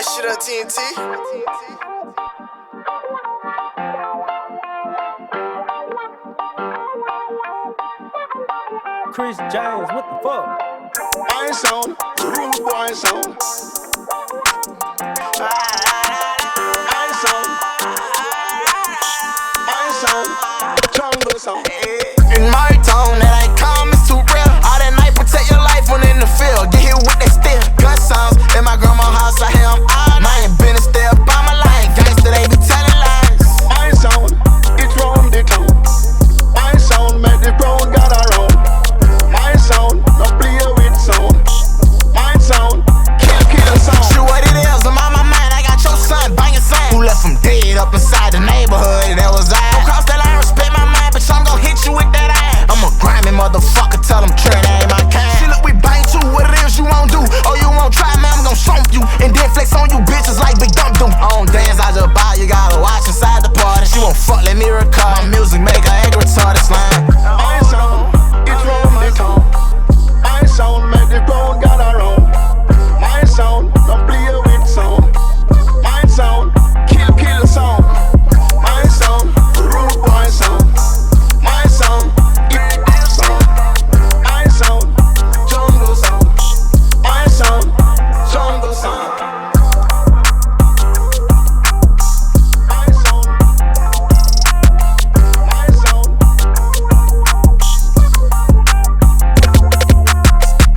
that shit up, TNT. Chris James, what the fuck? I ain't sound, rude boy, I ain't sound.